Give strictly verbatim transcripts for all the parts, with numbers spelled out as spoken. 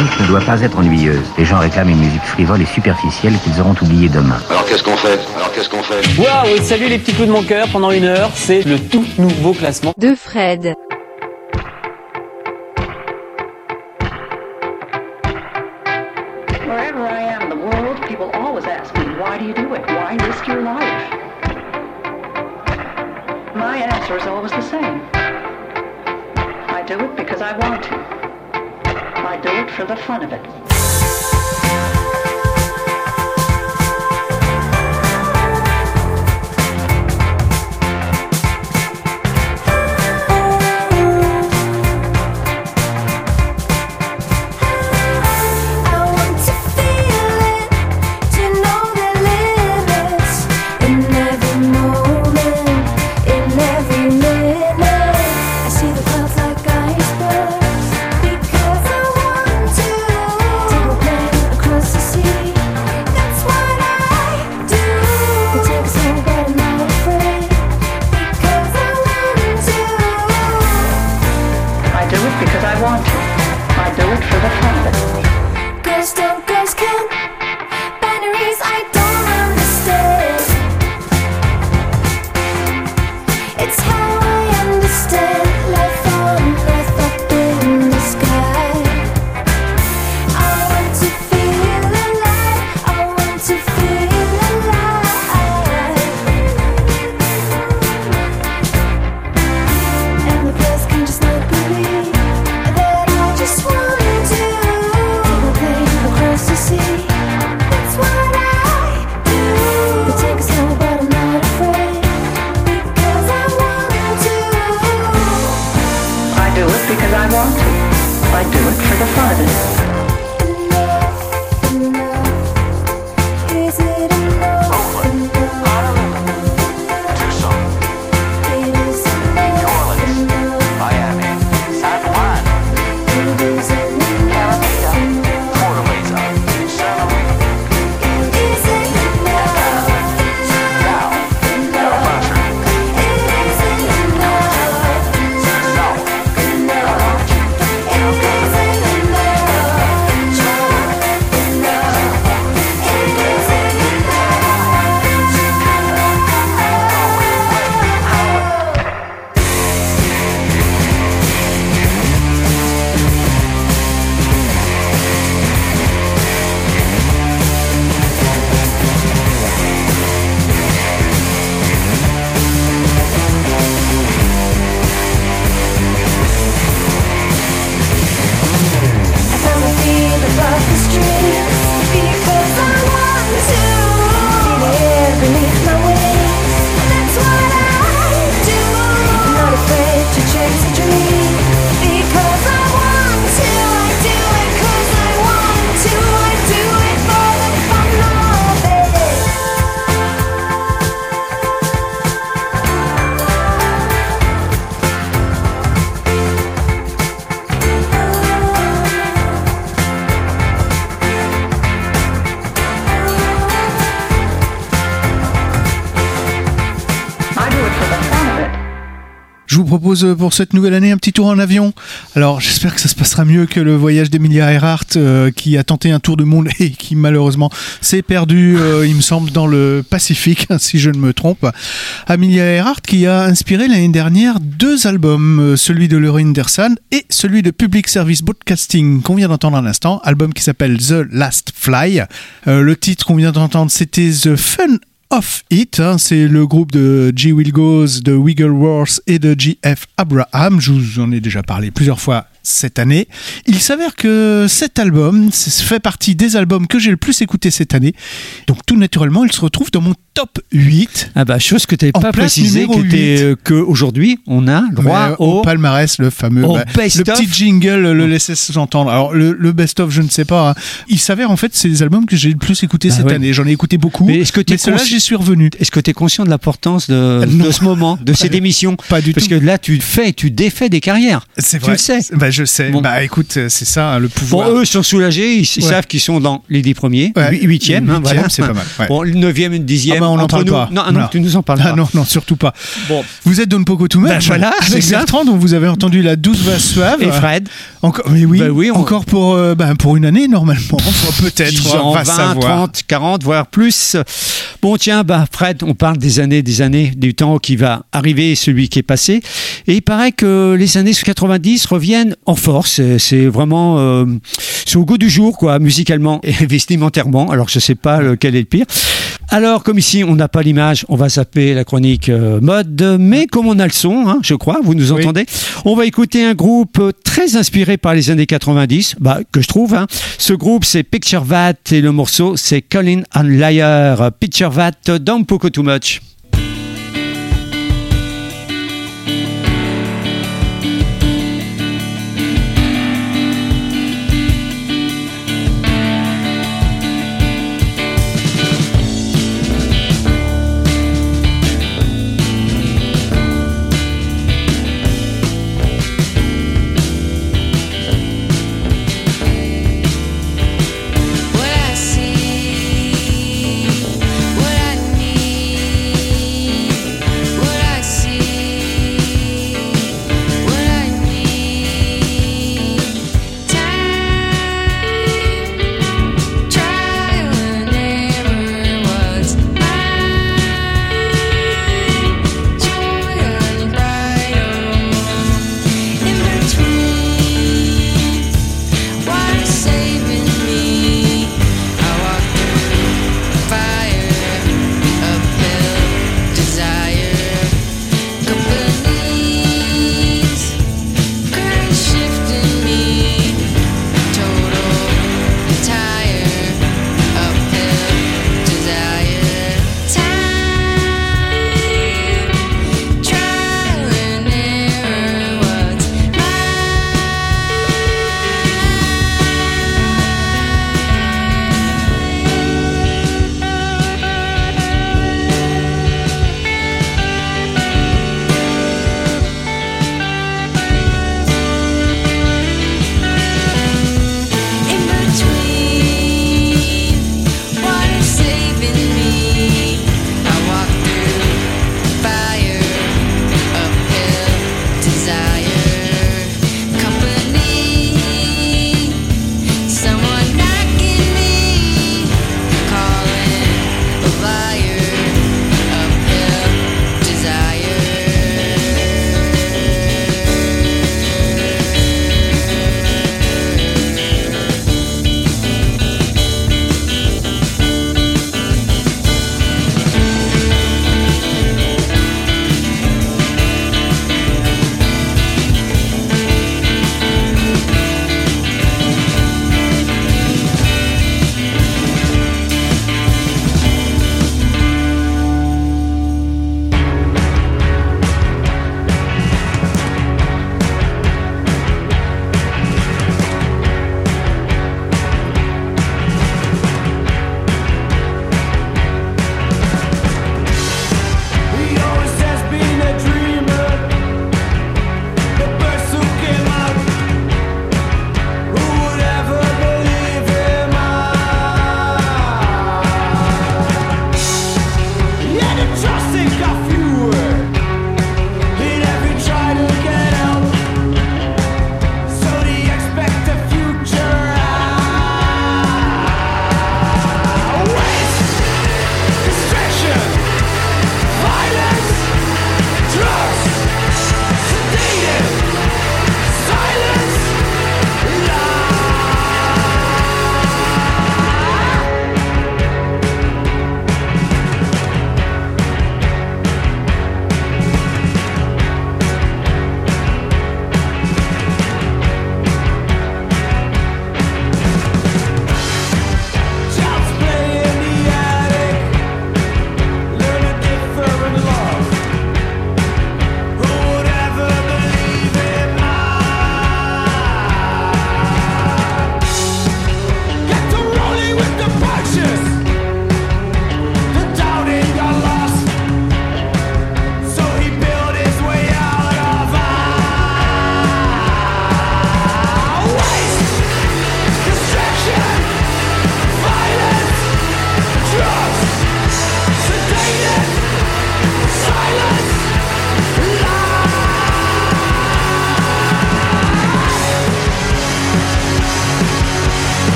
musique ne doit pas être ennuyeuse. Les gens réclament une musique frivole et superficielle qu'ils auront oubliée demain. Alors qu'est-ce qu'on fait Alors qu'est-ce qu'on fait Waouh, salut les petits coups de mon cœur, pendant une heure, c'est le tout nouveau classement de Fred. Wherever I am in the world, people always ask me, why do you do it? Why risk your life? My answer is always the same. I do it because I want to. I do it for the fun of it. Je vous propose pour cette nouvelle année un petit tour en avion. Alors j'espère que ça se passera mieux que le voyage d'Emilia Earhart euh, qui a tenté un tour du monde et qui malheureusement s'est perdu, euh, il me semble, dans le Pacifique, si je ne me trompe. Amelia Earhart qui a inspiré l'année dernière deux albums, celui de Laurie Anderson et celui de Public Service Broadcasting qu'on vient d'entendre à l'instant, album qui s'appelle The Last Fly. Euh, le titre qu'on vient d'entendre, c'était The Fun of It, hein, c'est le groupe de G. Wilgos, de Wigglesworth et de J F. Abraham. Je vous en ai déjà parlé plusieurs fois cette année. Il s'avère que cet album fait partie des albums que j'ai le plus écouté cette année. Donc tout naturellement, il se retrouve dans mon top huit. Ah bah, chose que tu n'avais pas précisé, qu'aujourd'hui, on a droit Mais, au... au palmarès, le fameux, au bah, best-of. le petit jingle le laissait s'entendre. Alors le, le best-of, je ne sais pas. Hein. Il s'avère en fait, c'est les albums que j'ai le plus écouté bah cette ouais. année. J'en ai écouté beaucoup. Mais, est-ce que mais ceux-là, j'y suis revenu. Est-ce que tu es conscient de l'importance de, de ce moment, de cette émission? Pas du Parce tout. Parce que là, tu fais, tu défais des carrières. C'est tu vrai. le sais. Bah, Ouais, je sais. Bon. Bah écoute, c'est ça, hein, le pouvoir. Bon, eux sont soulagés, ils, ils Ouais. savent qu'ils sont dans les dix premiers, Ouais. huit- huitième, hein, Huitième, voilà. c'est pas mal, ouais. Bon, le neuvième et le dixième. Ah bah, on n'en entre parle nous. pas. Non, ah non, Voilà. tu nous en parles Ah pas. non, non, surtout pas. Bon. Vous êtes Don't Poco Too Much. Ben voilà, c'est avec ça. Bertrand, dont vous avez entendu la douce voix suave. Et Fred. Encore, mais oui, Ben oui, on- encore pour, euh, ben, pour une année, normalement. Enfin, peut-être, dix on ans, va vingt, savoir. trente, quarante, voire plus. Bon, tiens, bah, Fred, on parle des années, des années, du temps qui va arriver, celui qui est passé. Et il paraît que les années quatre-vingt-dix reviennent en force. C'est, c'est vraiment, euh, c'est au goût du jour, quoi, musicalement et vestimentairement. Alors, je sais pas lequel est le pire. Alors, comme ici, on n'a pas l'image, on va zapper la chronique euh, mode. Mais comme on a le son, hein, je crois, vous nous Oui. entendez, on va écouter un groupe euh, très inspiré par les années quatre-vingt-dix, bah, que je trouve. Hein. Ce groupe, c'est Picture That et le morceau, c'est Colin and Liar. Picture That, Don't Poco Too Much. What I see, what I need.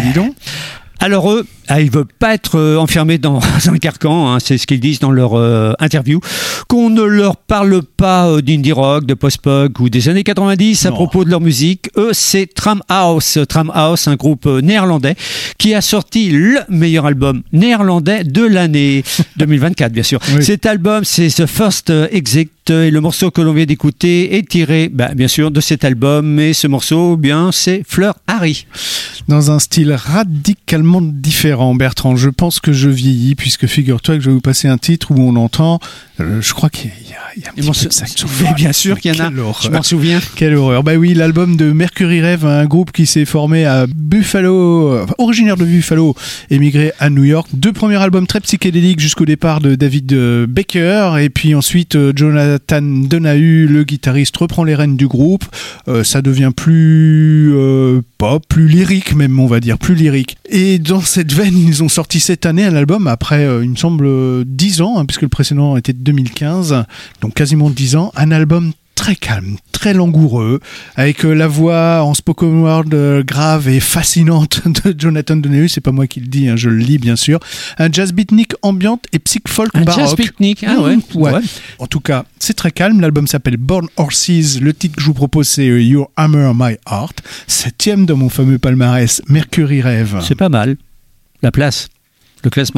dis donc. Alors eux, ah, ils ne veulent pas être euh, enfermés dans un carcan, hein, c'est ce qu'ils disent dans leur euh, interview, qu'on ne leur parle pas euh, d'indie rock, de post-punk ou des années quatre-vingt-dix à Non. propos de leur musique. Eux, c'est Tramhouse, Tramhouse, un groupe euh, néerlandais qui a sorti le meilleur album néerlandais de l'année deux mille vingt-quatre, bien sûr. Oui. Cet album, c'est The First Exit, et le morceau que l'on vient d'écouter est tiré, bah, bien sûr, de cet album, et ce morceau, bien, c'est Fleur Harry. Dans un style radicalement différent, Bertrand. Je pense que je vieillis, puisque figure-toi que je vais vous passer un titre où on entend, euh, je crois qu'il y a, il y a, il y a un Et petit mon peu se- de saxophone. Mais bien sûr qu'il y en a, Quelle horreur. je m'en souviens. Quelle horreur. Bah oui, l'album de Mercury Rev, un groupe qui s'est formé à Buffalo, enfin, originaire de Buffalo, émigré à New York. Deux premiers albums très psychédéliques jusqu'au départ de David euh, Baker, et puis ensuite euh, Jonathan Donahue, le guitariste, reprend les rênes du groupe. Euh, ça devient plus euh, pop, plus lyrique même, on va dire, plus lyrique. Et dans cette veine, ils ont sorti cette année un album après, euh, il me semble, euh, dix ans, hein, puisque le précédent était de deux mille quinze, donc quasiment dix ans, un album très calme, très langoureux, avec euh, la voix en spoken word euh, grave et fascinante de Jonathan Donahue, c'est pas moi qui le dis, hein, je le lis bien sûr, un jazz beatnik ambiante et psych folk Un baroque. jazz picnic, ah ouais. Mmh, ouais. Ouais. En tout cas, c'est très calme, l'album s'appelle Born Horses, le titre que je vous propose c'est euh, Your Hammer My Heart, septième dans mon fameux palmarès Mercury Rev. C'est pas mal. La place, le classement.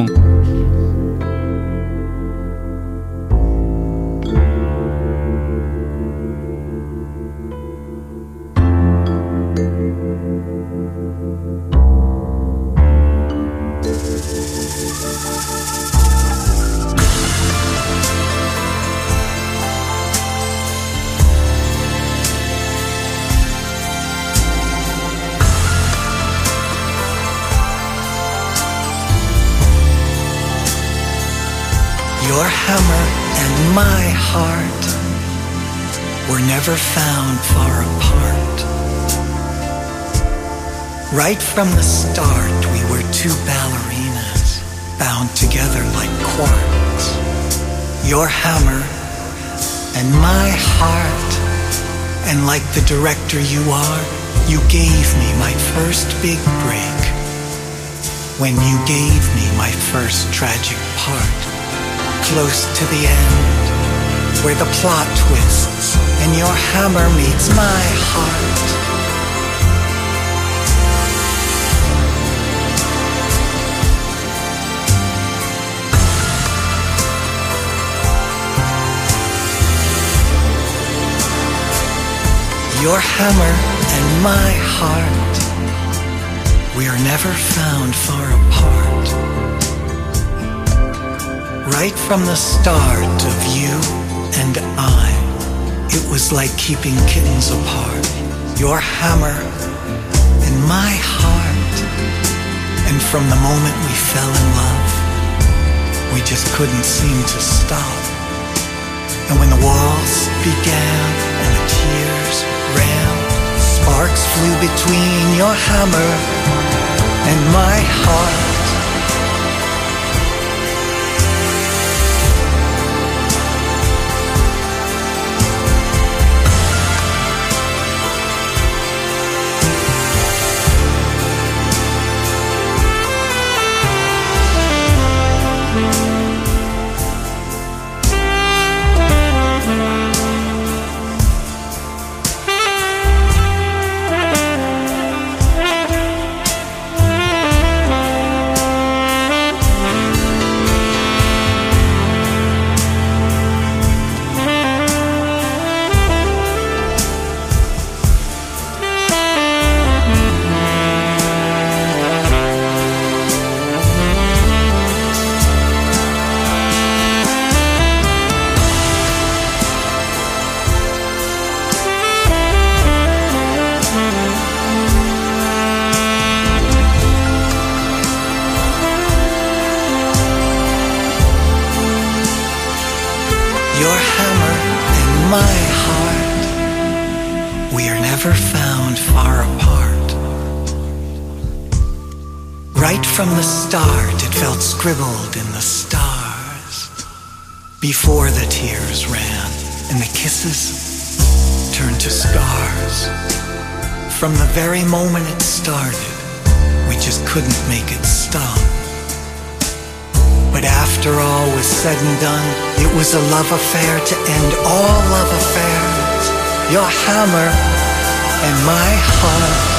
Your hammer and my heart were never found far apart. Right from the start, we were two ballerinas bound together like quartz. Your hammer and my heart, and like the director you are, you gave me my first big break. When you gave me my first tragic part. Close to the end, where the plot twists and your hammer meets my heart. Your hammer and my heart, we are never found far apart. Right from the start of you and I, it was like keeping kittens apart. Your hammer and my heart. And from the moment we fell in love, we just couldn't seem to stop. And when the waltz began and the tears ran, sparks flew between your hammer and my heart. Your hammer and my heart, we are never found far apart. Right from the start, it felt scribbled in the stars. Before the tears ran and the kisses turned to scars. From the very moment it started, we just couldn't make it stop. But after all was said and done, it was a love affair to end all love affairs. Your hammer and my heart.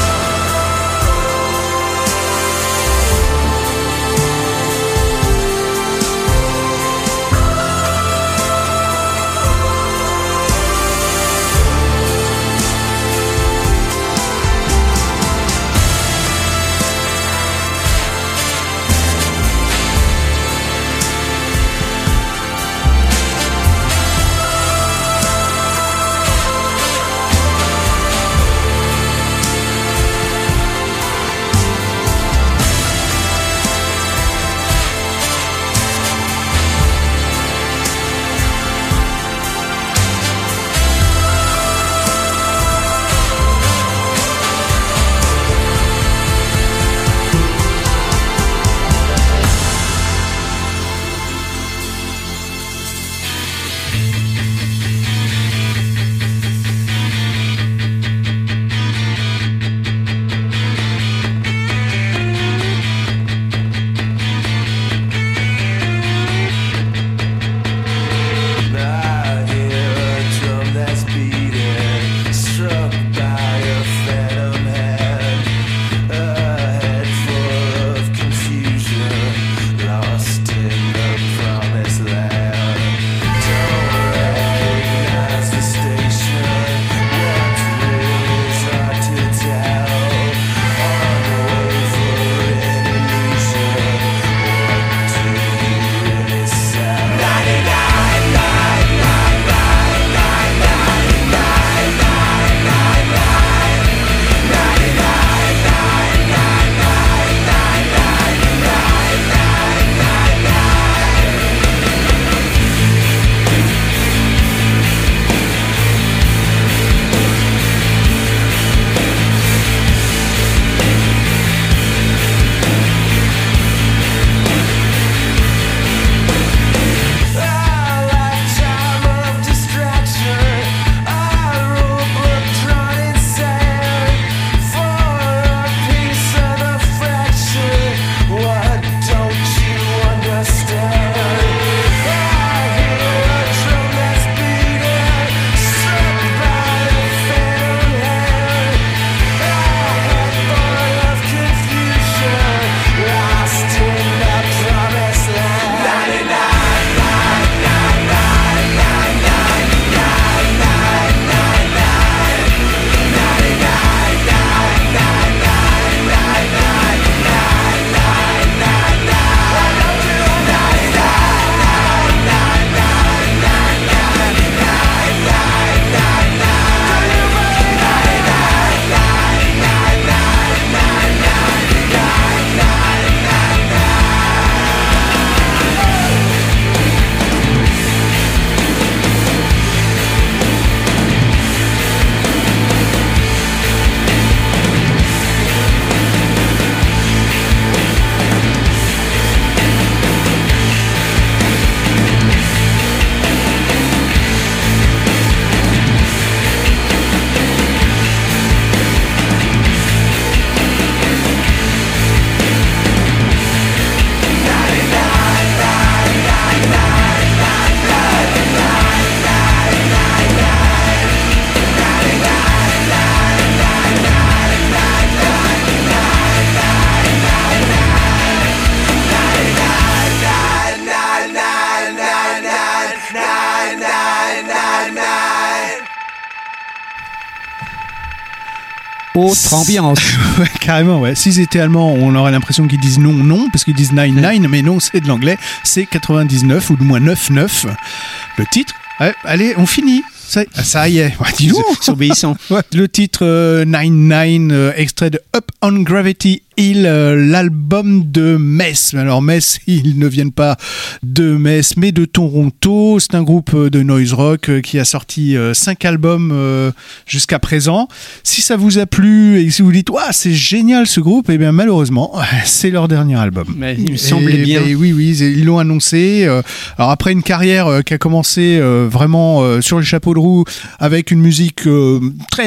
Autre ambiance. Ouais, carrément, ouais. S'ils étaient allemands, on aurait l'impression qu'ils disent non, non, parce qu'ils disent nine, nine, mais non, c'est de l'anglais, c'est quatre-vingt-dix-neuf, ou du moins neuf, neuf. Le titre, ouais, allez, on finit. Ça, ça y est, ouais, dis-nous. Ils sont obéissants. Ouais. Le titre euh, nine nine, euh, extrait de Up on Gravity Hill, euh, l'album de Metz. Alors Metz, ils ne viennent pas de Metz, mais de Toronto. C'est un groupe de noise rock euh, qui a sorti euh, cinq albums euh, jusqu'à présent. Si ça vous a plu et si vous dites ouais, c'est génial ce groupe, eh bien malheureusement, c'est leur dernier album. Mais il me semblait et, bien. Et oui, oui, ils l'ont annoncé. Euh, alors après une carrière euh, qui a commencé euh, vraiment euh, sur les chapeaux de roue avec une musique euh, très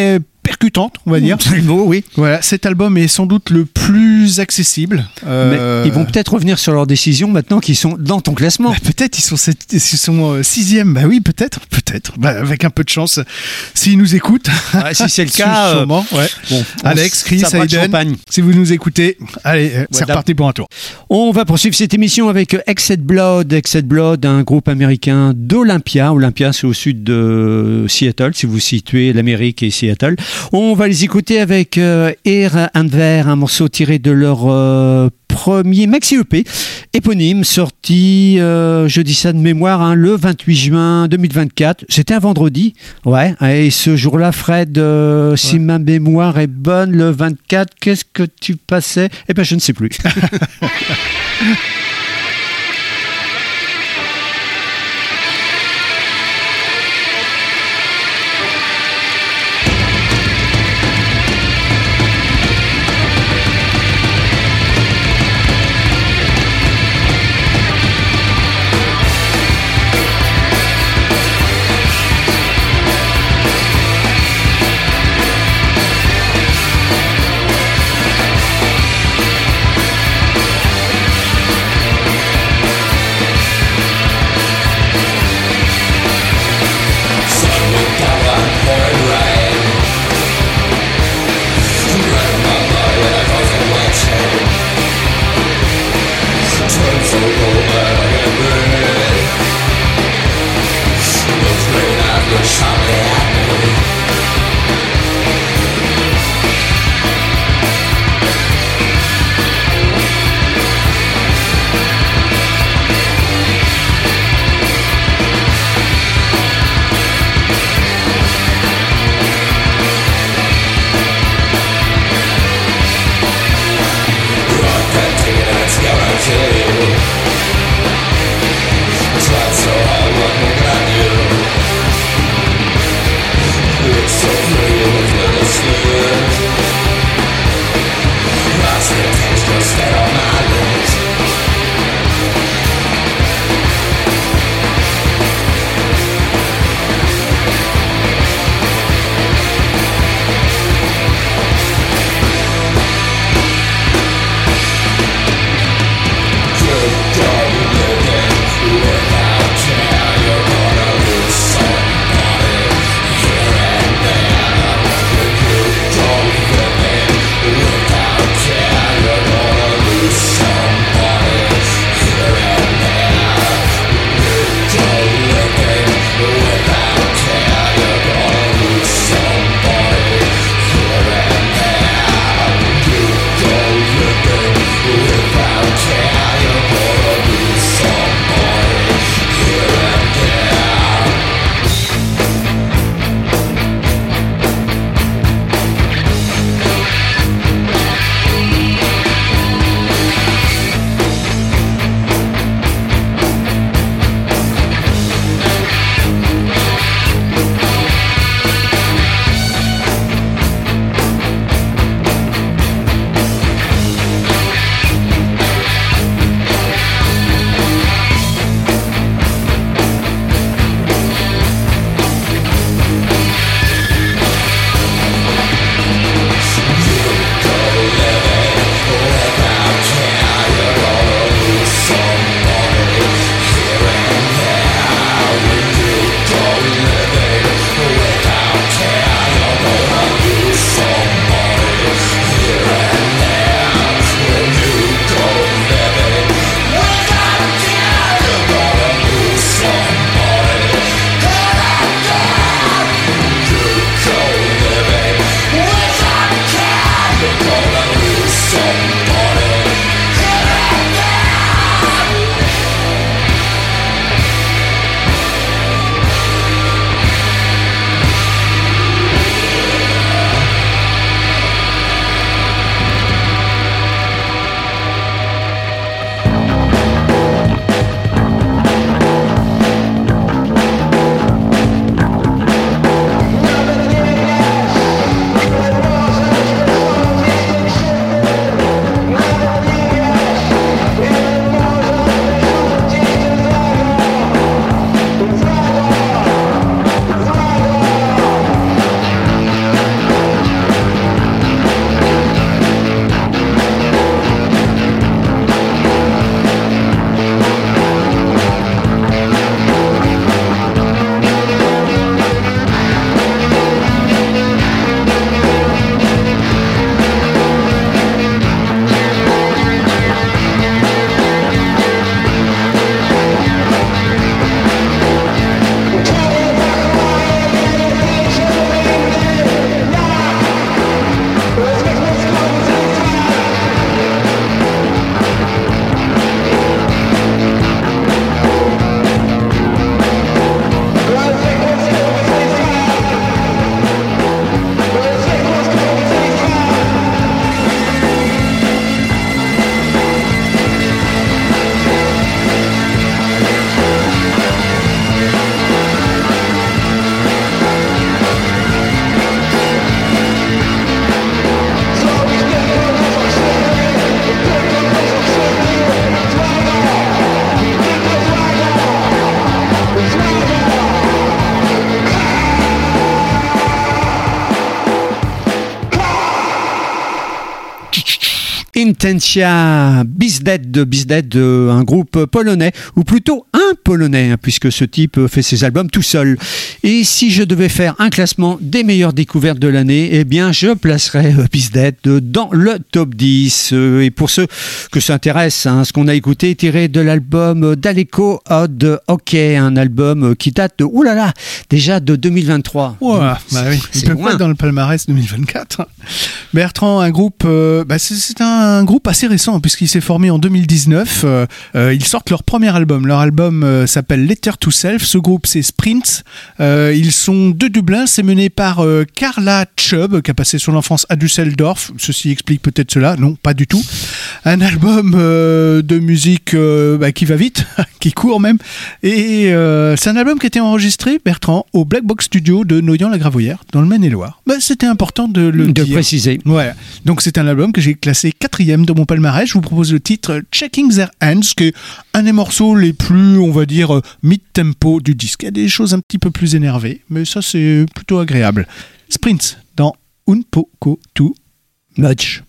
percutante, on va dire. C'est le mot, oui. Voilà, cet album est sans doute le plus accessible. Euh... Mais ils vont peut-être revenir sur leurs décisions maintenant qu'ils sont dans ton classement. Bah, peut-être ils sont, sept, ils sont euh, sixième. Bah oui, peut-être, peut-être. Bah, avec un peu de chance, s'ils nous écoutent. Ouais, si c'est le cas, sûrement. Ouais. Bon, Alex, Chris, Aiden, si vous nous écoutez, allez, euh, c'est voilà. reparti pour un tour. On va poursuivre cette émission avec Exed Blood. Exed Blood, un groupe américain d'Olympia. Olympia, c'est au sud de Seattle, si vous situez l'Amérique et Seattle. On va les écouter avec euh, Air and Ver, un morceau tiré de leur euh, premier maxi E P éponyme, sorti, euh, je dis ça de mémoire, hein, le vingt-huit juin deux mille vingt-quatre. C'était un vendredi, ouais. Et ce jour-là, Fred, euh, ouais. si ma mémoire est bonne, le vingt-quatre, qu'est-ce que tu passais ? Eh ben, je ne sais plus. Tried so hard, what more can I do? Intentia Bizdead, Bizdead, un groupe polonais, ou plutôt un polonais, hein, puisque ce type fait ses albums tout seul. Et si je devais faire un classement des meilleures découvertes de l'année, eh bien je placerais Bizdead dans le top dix. Et pour ceux que ça intéresse, hein, ce qu'on a écouté tiré de l'album d'Aleko Odd Hockey, un album qui date de, oulala, déjà de deux mille vingt-trois. Ouais, bah oui, il peut pas être dans le palmarès deux mille vingt-quatre. Bertrand, un groupe, euh, bah c'est, c'est un un groupe assez récent puisqu'il s'est formé en deux mille dix-neuf. Euh, euh, ils sortent leur premier album. Leur album euh, s'appelle Letter to Self. Ce groupe, c'est Sprint. Euh, ils sont de Dublin. C'est mené par euh, Carla Chubb, qui a passé son enfance à Düsseldorf. Ceci explique peut-être cela. Non, pas du tout. Un album euh, de musique euh, bah, qui va vite, qui court même. Et euh, c'est un album qui a été enregistré, Bertrand, au Black Box Studio de Noyant-la-Gravouillère, dans le Maine-et-Loire. Bah, c'était important de le de dire. préciser. Ouais. Donc c'est un album que j'ai classé quatrième de mon palmarès. Je vous propose le titre Checking Their Hands, qui est un des morceaux les plus, on va dire, mid-tempo du disque. Il y a des choses un petit peu plus énervées, mais ça c'est plutôt agréable. Sprint dans Un poco too much.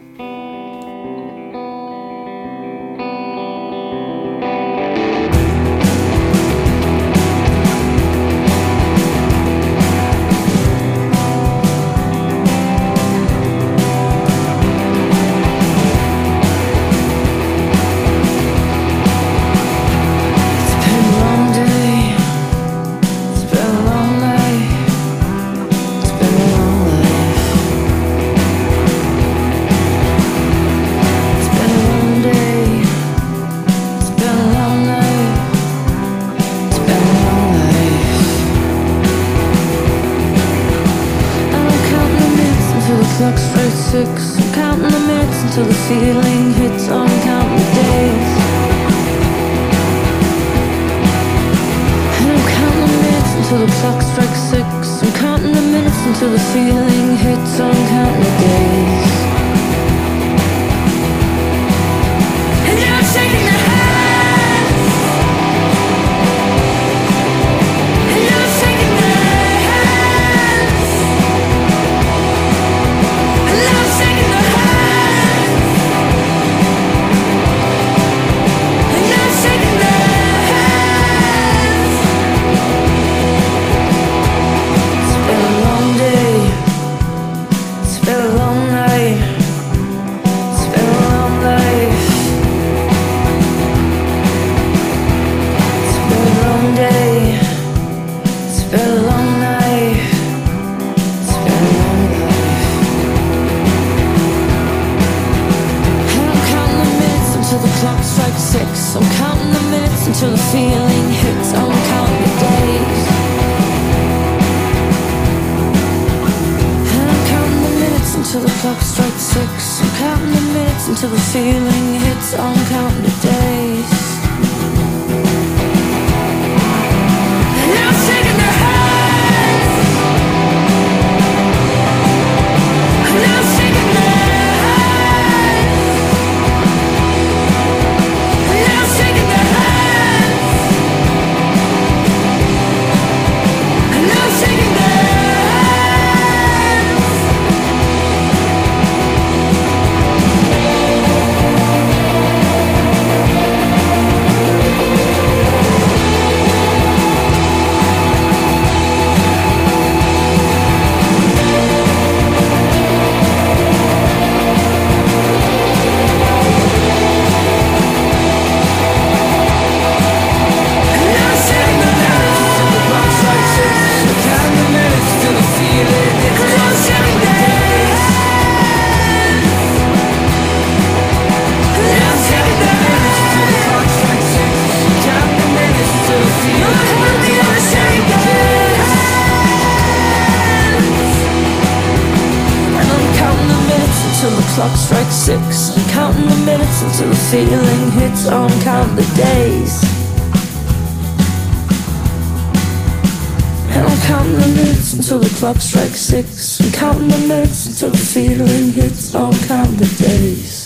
Clock strikes six. I'm counting the minutes until the feeling hits. I'll count the days.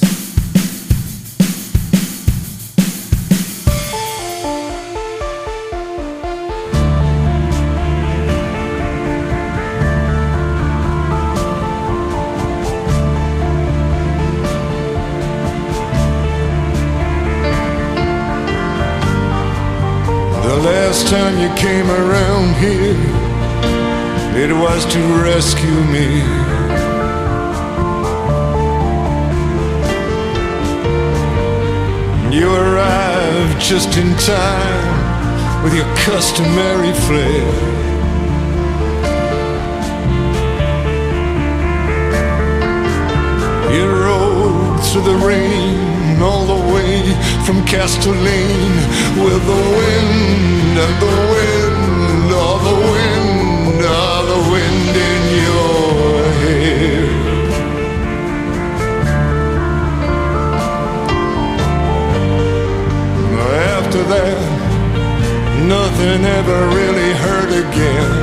time you came around here, it was to rescue me. You arrived just in time with your customary flair. You rode through the rain all the way from Castellane with the wind and the wind, all the wind, all the wind in your hair. After that, nothing ever really hurt again.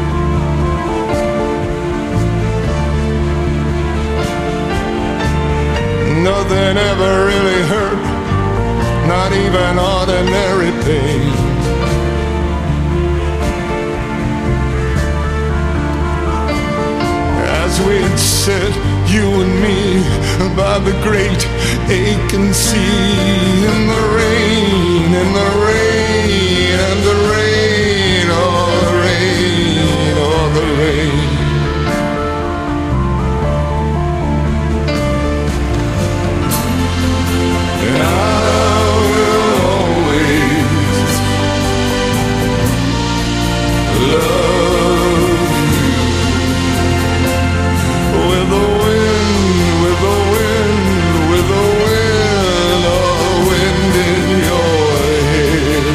Nothing ever really hurt, not even ordinary pain. As we'd sit, you and me, by the great Aiken Sea, in the rain, in the rain, and the rain, oh the rain, oh the rain. And I will always love you with the wind, with the wind, with the wind, oh the wind in your hair.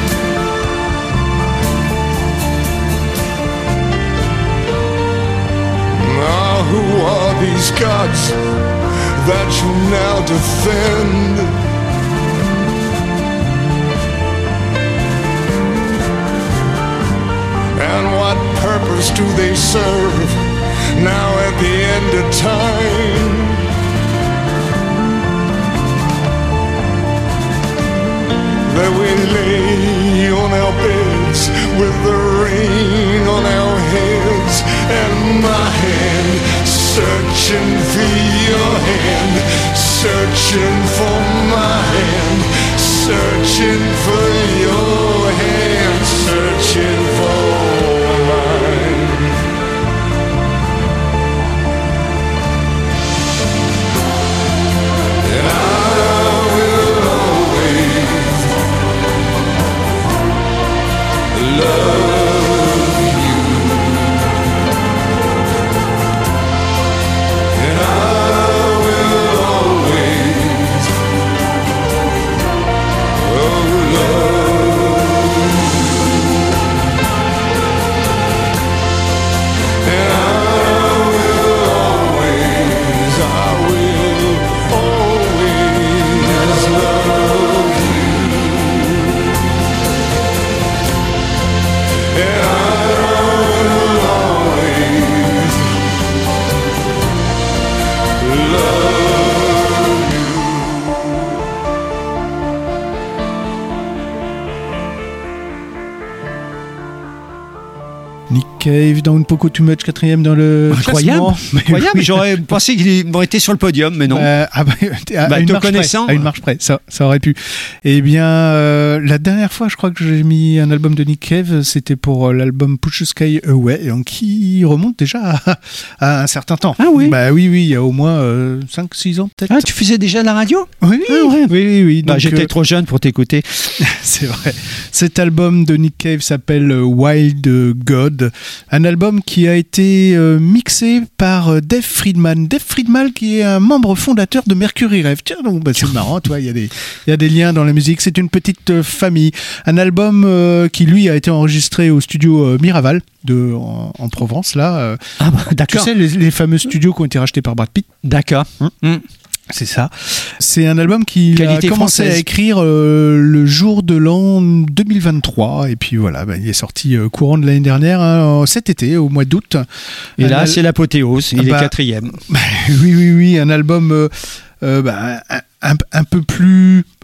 Now who are these gods that you now defend? And what purpose do they serve now at the end of time? That we lay on our beds with the rain on our heads, and my hand searching for your hand, searching for my hand, searching for your hand, searching for mine. And I will always love you. And I will always oh, love you. And I will always, I will always love you. And I will always love you. Nick Cave dans Unpoco Too Much, quatrième dans le Incroyable, classement. Mais incroyable. oui. J'aurais pensé qu'il aurait été sur le podium, mais non. Euh, ah bah, à, Bah, à une te marche connaissant, près, à une marche près, ça, ça aurait pu. Eh bien, euh, la dernière fois, je crois que j'ai mis un album de Nick Cave, c'était pour euh, l'album Push the Sky Away, donc qui remonte déjà à, à un certain temps. Ah oui. Bah oui, oui, il y a au moins euh, cinq six ans peut-être. Ah, tu faisais déjà de la radio? Oui, Ah ouais. oui, oui, oui. Bah, Donc, j'étais euh, trop jeune pour t'écouter. c'est vrai. Cet album de Nick Cave s'appelle euh, Wild God, un album qui a été euh, mixé par euh, Dave Friedman. Dave Friedman qui est un membre fondateur de Mercury Rev. Tiens, donc bah, c'est marrant, toi, il y a des il y a des liens dans la musique. C'est une petite euh, famille. Un album euh, qui lui a été enregistré au studio euh, Miraval de en, en Provence là. euh, Ah bah, tu d'accord. sais les, les fameux studios qui ont été rachetés par Brad Pitt. D'accord. Hum. C'est ça. C'est un album qu'il a Qualité commencé française. à écrire euh, le jour de l'an deux mille vingt-trois. Et puis voilà, bah, il est sorti euh, courant de l'année dernière, hein, cet été, au mois d'août. Et Un là, al- c'est l'apothéose. Il Bah, est quatrième. oui, oui, oui, un album euh, euh, bah, un, un, un peu plus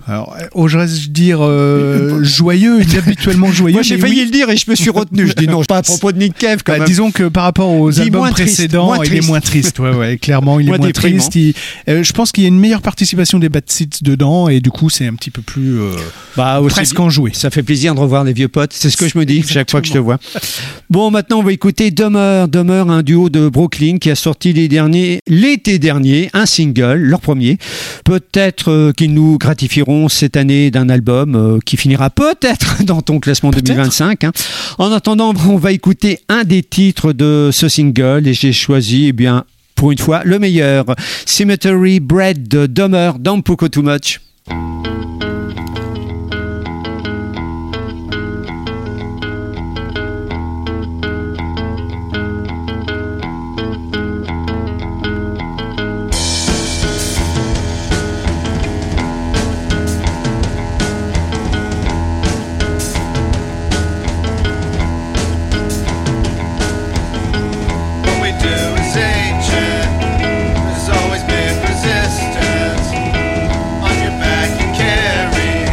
Alors, oserais-je dire euh, joyeux, inhabituellement joyeux. Moi, j'ai failli oui. le dire et je me suis retenu. Je dis non, pas à propos de Nick Cave. Quand bah, même. Disons que par rapport aux Dis albums moins précédents, triste, moins il est triste. moins triste. Ouais, ouais, clairement, il est Moins moins déprimant. triste. Il- euh, je pense qu'il y a une meilleure participation des Bad Seeds dedans et du coup, c'est un petit peu plus euh, Bah, aussi, presque enjoué. ça fait plaisir de revoir les vieux potes. C'est ce que je me dis Exactement. chaque fois que je te vois. Bon, maintenant, on va écouter Dummer. Dummer, un duo de Brooklyn qui a sorti les derniers, l'été dernier, un single, leur premier. Peut-être euh, qu'ils nous gratifieront cette année d'un album euh, qui finira peut-être dans ton classement deux mille vingt-cinq. Hein. En attendant, on va écouter un des titres de ce single et j'ai choisi, eh bien, pour une fois, le meilleur. Cemetery Bread de Dummer, Don't Poco Too Much. What we do is ancient. There's always been resistance. On your back you carry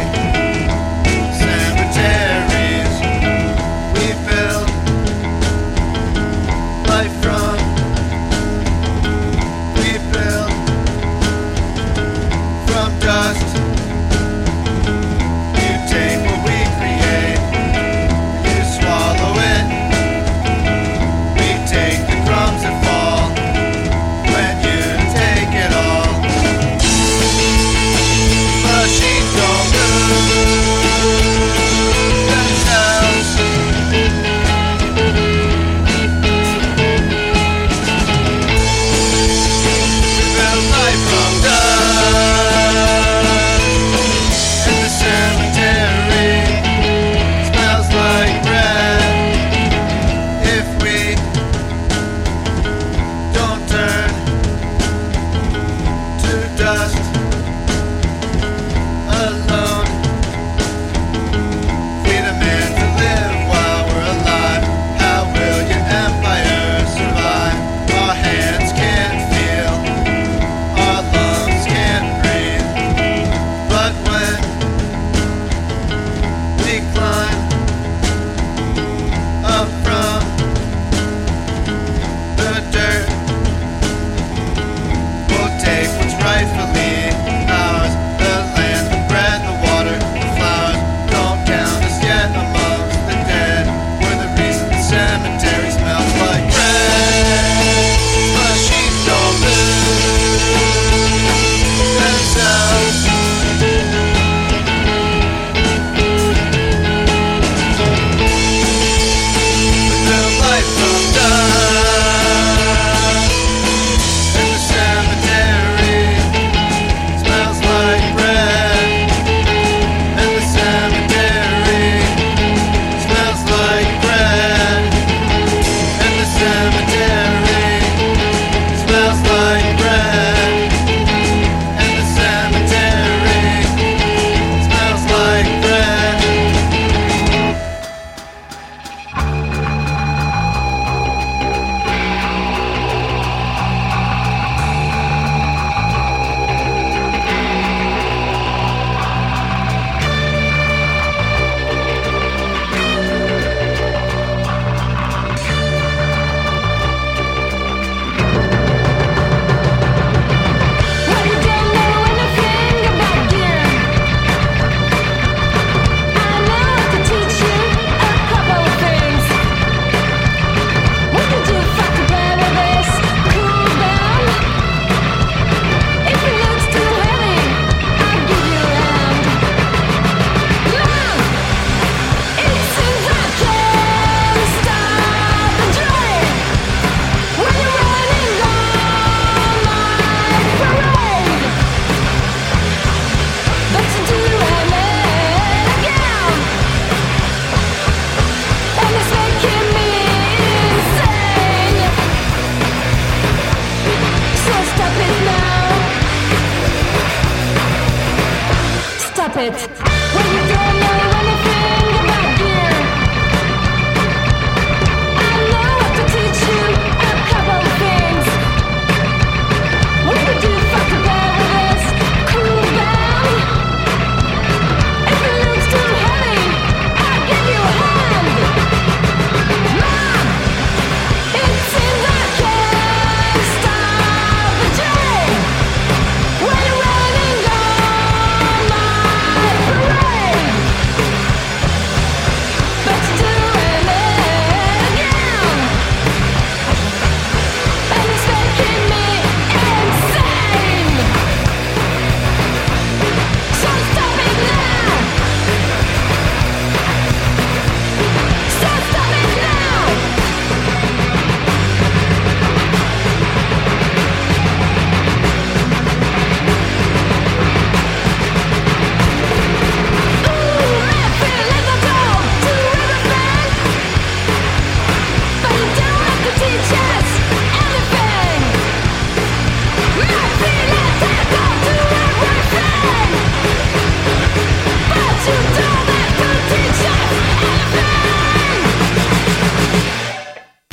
cemeteries. We build life from. We build from dust. You take what we create. You swallow it. We take the crumbs that fall when you take it all. Machines don't lose themselves. We build life from dust, and the cemetery smells like bread. If we don't turn to dust alone, feed a man to live while we're alive. How will your empire survive? Our hands can't feel, our lungs can't breathe. But when we climb up from the dirt, we'll take what's rightfully ours. The land, the bread, the water, the flowers. Don't count us yet amongst the dead. We're the reason the cemetery smells like bread. Machines don't lose themselves. We build life from dust, and the cemetery smells like bread. And the cemetery smells like bread. And the cemetery smells like bread. And the cemetery smells like bread. Well, you don't know anything about gear. I know I can teach you a couple of things. We can do fuck to play with this. Cool down. If it looks too heavy, I'll give you a hand. Now, it seems I can stop the dream when you're running on my parade. But you do have it again, and it's making me insane. So stop it now. Stop it. When you don't know anything about gear, I know I can teach you a couple of things. We can do fuck to play with this. Cool down.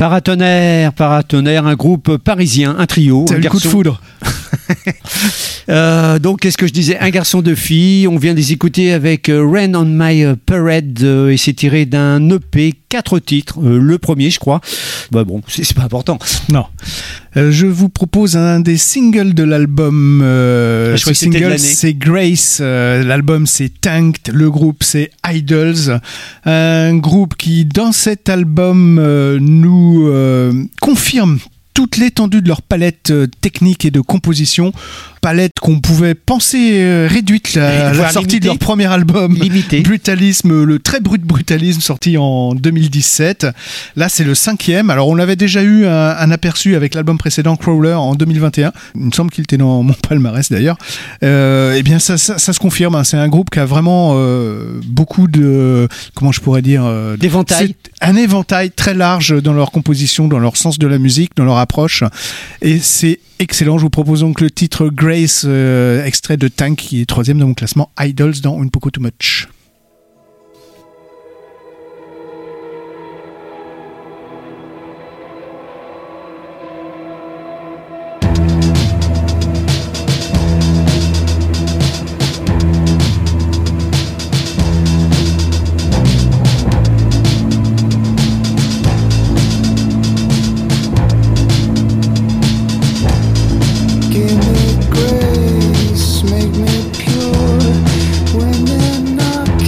Paratonnerre, Paratonnerre, un groupe parisien, un trio. C'est un le coup de garçon- foudre. Euh, donc, qu'est-ce que je disais? Un garçon, deux filles. On vient de les écouter avec euh, Rain on My euh, Parade euh, et c'est tiré d'un E P, quatre titres. Euh, le premier, je crois. Bah bon, c'est c'est pas important. Non. Euh, je vous propose un des singles de l'album. Euh, Ah, je crois ce que c'était de single, l'année. c'est Grace. Euh, l'album, c'est Tanked. Le groupe, c'est Idols. Un groupe qui, dans cet album, euh, nous euh, confirme toute l'étendue de leur palette euh, technique et de composition. Palette qu'on pouvait penser euh, réduite à la Voire sortie limitée. de leur premier album. Limité. Brutalisme, le très brut brutalisme sorti en deux mille dix-sept. Là, c'est le cinquième. Alors, on avait déjà eu un, un aperçu avec l'album précédent, Crawler, en deux mille vingt et un. Il me semble qu'il était dans mon palmarès d'ailleurs. Euh, eh bien, ça, ça, ça se confirme. Hein. C'est un groupe qui a vraiment euh, beaucoup de, comment je pourrais dire, euh, D'éventail. c'est un éventail très large dans leur composition, dans leur sens de la musique, dans leur approche. Et c'est excellent. Je vous propose donc le titre Grace, euh, extrait de Tank, qui est troisième dans mon classement Idols dans Un Poco Too Much. Give me grace, make me pure when they're not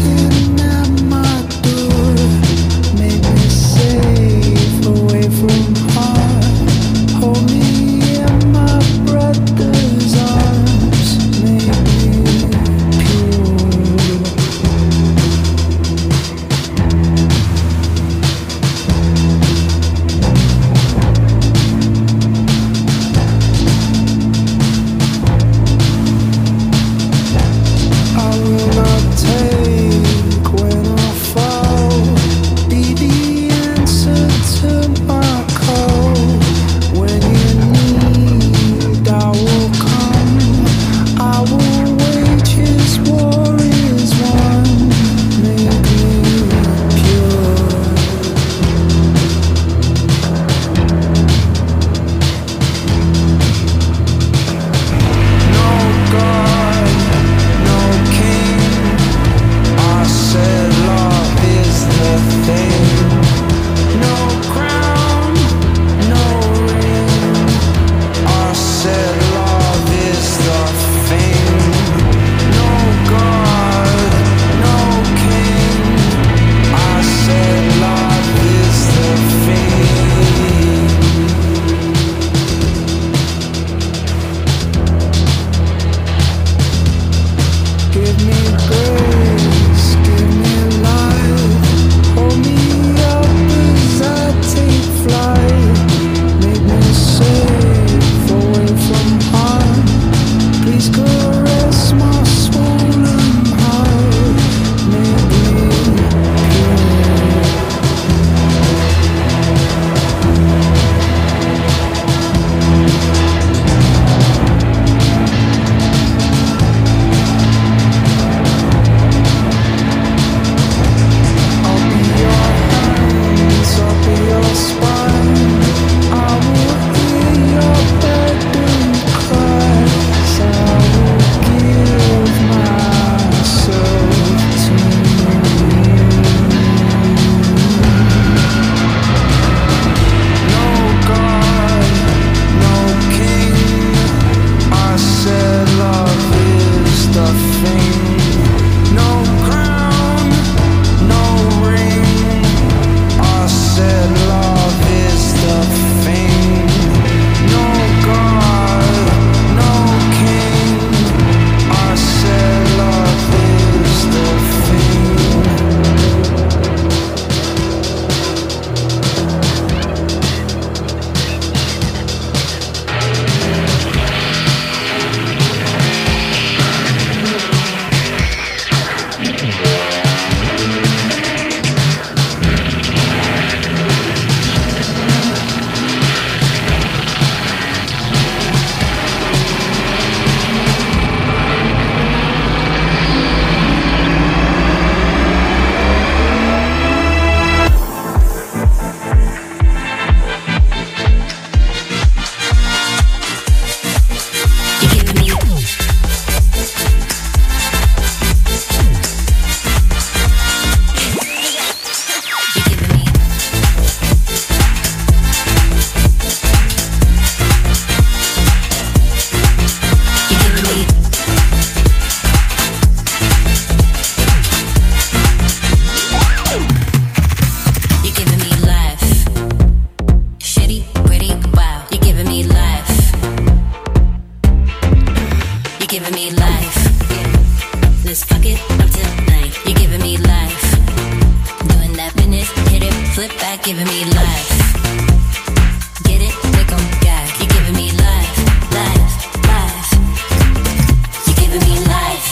me life. Get it? Make 'em gag. You're giving me life, life, life. You're giving me life.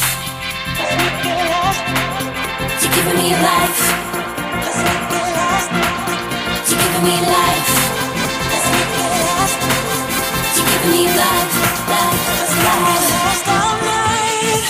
You're giving me life. You're giving me life. You're giving me life, life, life. All night.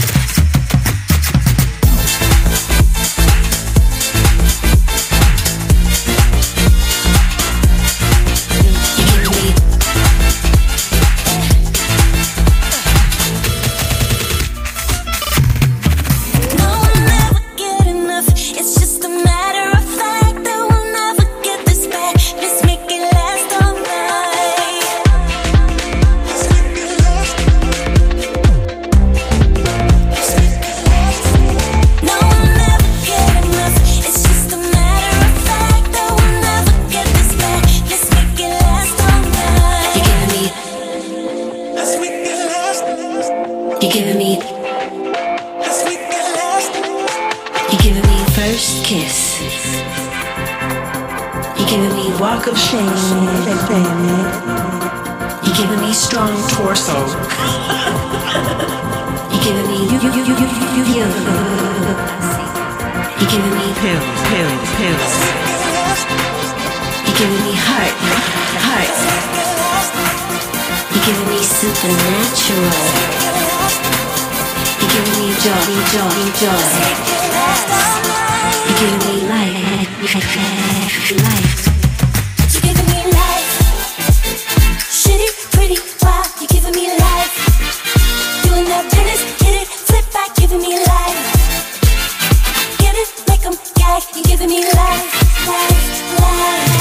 You're giving me, you're giving me first kiss. You're giving me walk of shame. You're giving me strong torso. You're giving me you, you, you, you, you, you, you. You're giving me pills, pills, pills. You're giving me heart, heart. You're giving me supernatural. You're giving me joy, joy, joy. You're giving me life, life. You're giving me life. Shitty, pretty, wow. You're giving me life. Doing that business, get it, flip back, giving me life. Get it, make 'em gag. You're giving me life, life, life.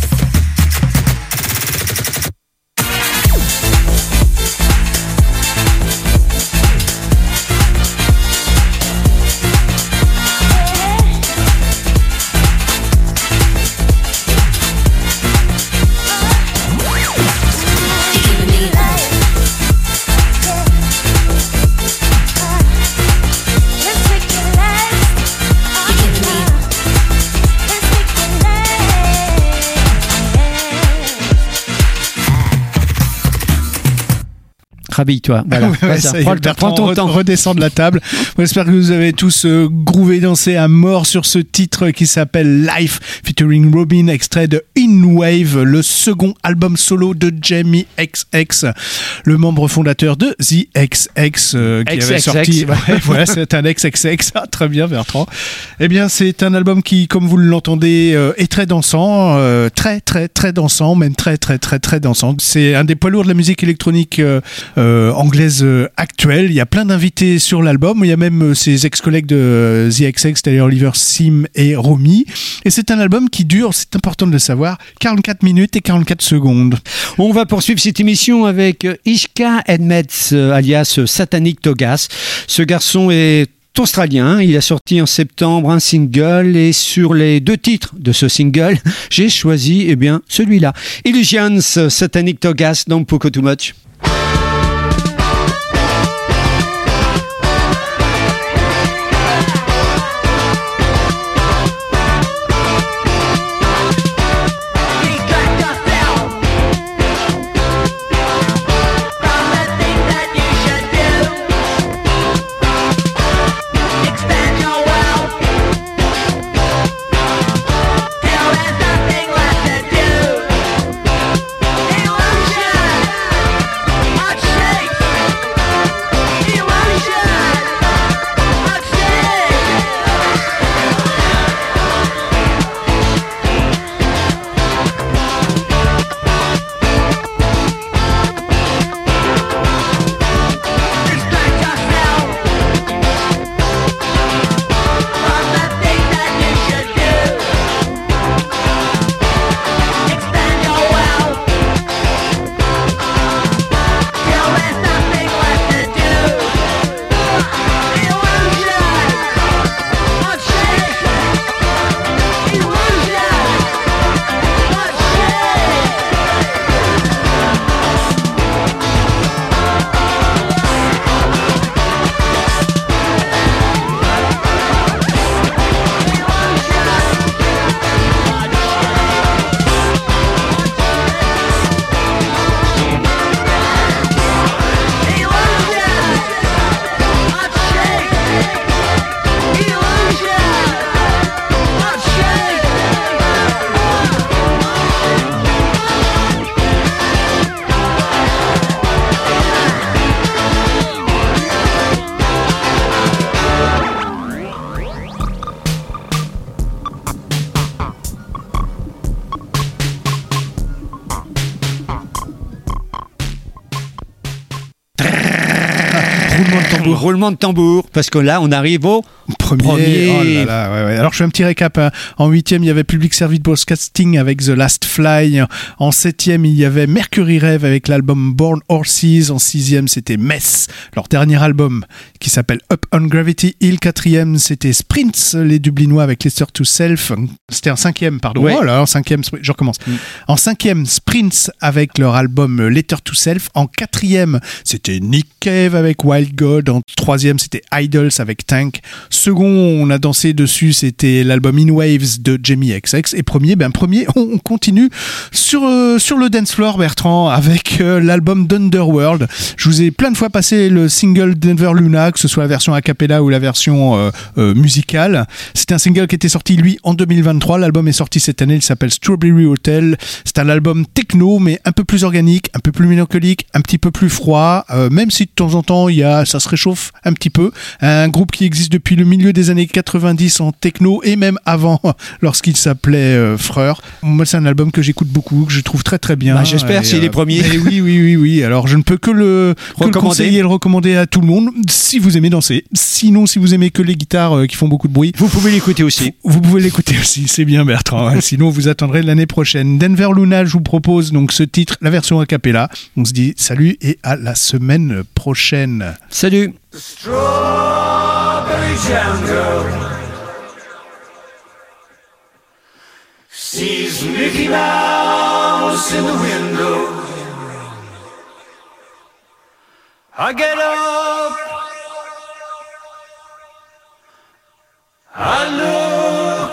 Habille-toi. Voilà. Ouais, Vas-y, ça y est, prends, le- Bertrand prends ton re- temps. redescend de la table. J'espère que vous avez tous euh, groové, dansé à mort sur ce titre qui s'appelle Life, featuring Robin, extrait de In Wave, le second album solo de Jamie X X, le membre fondateur de The X X, euh, qui X avait X X, sorti. ouais. Ouais, voilà, c'est un X X X. Ah, très bien, Bertrand. Eh bien, c'est un album qui, comme vous l'entendez, euh, est très dansant, euh, très, très, très dansant, même très, très, très, très dansant. C'est un des poids lourds de la musique électronique euh, euh, anglaise euh, actuelle. Il y a plein d'invités sur l'album. Il y a même euh, ses ex-collègues de euh, The X X, c'est-à-dire Oliver Sim et Romy. Et c'est un album qui dure, c'est important de le savoir, quarante-quatre minutes et quarante-quatre secondes. On va poursuivre cette émission avec Ishka Edmetz, euh, alias Satanic Togas. Ce garçon est australien, il a sorti en septembre un single et sur les deux titres de ce single, j'ai choisi eh bien celui-là. Illusions, Satanic Togas dans Poco Too Much. Illusion. roulement de tambour. Roulement de tambour, parce que là, on arrive au Premier. premier. Oh là là, ouais, ouais. Alors, je fais un petit récap. Hein. En huitième, il y avait Public Service Broadcasting avec The Last Fly. En septième, il y avait Mercury Rev avec l'album Born Horses. En sixième, c'était Mess, leur dernier album qui s'appelle Up on Gravity Hill. Quatrième, c'était Sprints, les Dublinois avec Letter to Self. C'était en cinquième, pardon. Ouais. Oh là, en cinquième, je recommence. Mm. En cinquième, Sprints avec leur album Letter to Self. En quatrième, c'était Nick Cave avec Wild God. En troisième, c'était Idols avec Tank. Second, on a dansé dessus, c'était l'album In Waves de Jamie X X. Et premier, ben premier, on continue sur, euh, sur le dance floor, Bertrand, avec euh, l'album Thunderworld. Je vous ai plein de fois passé le single Denver Luna, que ce soit la version a cappella ou la version euh, euh, musicale. C'était un single qui était sorti, lui, en deux mille vingt-trois. L'album est sorti cette année, il s'appelle Strawberry Hotel. C'est un album techno, mais un peu plus organique, un peu plus mélancolique, un petit peu plus froid, euh, même si de temps en temps, il y a, ça se réchauffe un petit peu. Un groupe qui existe depuis le milieu des années quatre-vingt-dix en techno et même avant lorsqu'il s'appelait euh, Freur. Moi, c'est un album que j'écoute beaucoup, que je trouve très très bien. Bah, j'espère, c'est euh, les premiers. Et oui, oui, oui, oui. Alors, je ne peux que le, que le conseiller et le recommander à tout le monde si vous aimez danser. Sinon, si vous aimez que les guitares euh, qui font beaucoup de bruit, vous pouvez l'écouter aussi. Vous, vous pouvez l'écouter aussi, c'est bien Bertrand. Hein. Sinon, vous attendrez l'année prochaine. Denver Luna, je vous propose donc ce titre, la version a cappella. On se dit salut et à la semaine prochaine. Salut. Strawberry jam girl sees Mickey Mouse in the window. I get up, I look,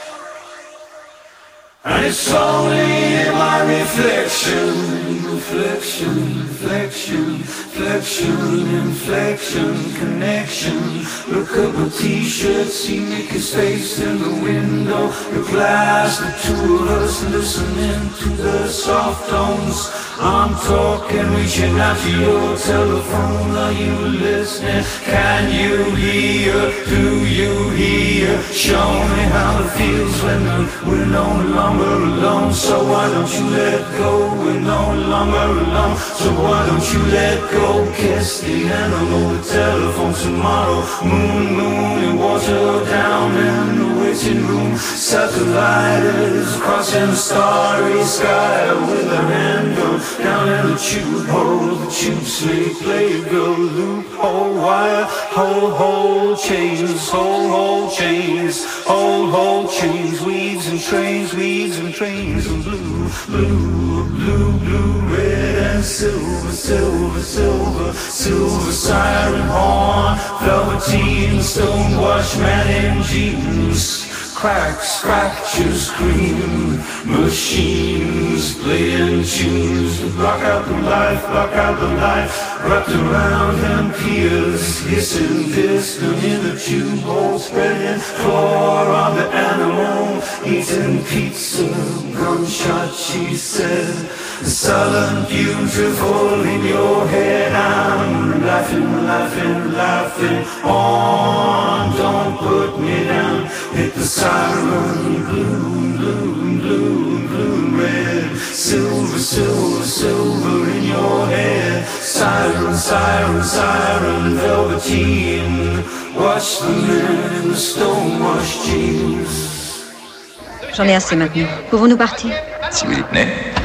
and it's only my reflection. Reflection, reflection, reflection, inflection, connection. Look up a t-shirt, see Mickey's face in the window. The glass, the two of us listening to the soft tones. I'm talking, reaching out to your telephone. Are you listening? Can you hear? Do you hear? Show me how it feels when we're no longer alone. So why don't you let go? We're no longer alone. So why don't you let go? Kiss the animal, the telephone tomorrow. Moon, moon, and water down in the waiting room. Satellites crossing the starry sky with a handgun. Down in the tube hole, the tube sleep, play a girl, loophole, wire, hold, hold, chains, hold, hold, chains, hold, hold, chains, weeds and trains, weeds and trains, and blue, blue, blue, blue, red and silver, silver, silver, silver, siren horn, velveteen, stonewashed man in jeans. Cracks, fractures, scream, machines playing tunes to block out the life, block out the life. Wrapped around him, peers hissing, distant in the tube hole, spreading floor of the animal, eating pizza, gunshot, she said. Silent, beautiful in your head, I'm laughing, laughing, laughing on. Don't put me down, hit the siren, blue, blue, blue, blue, red, silver, silver, silver in your head. Siren, siren, siren, velveteen. Watch the man in the stonewashed jeans. J'en ai assez maintenant. Pouvons-nous partir? Si vous y tenez.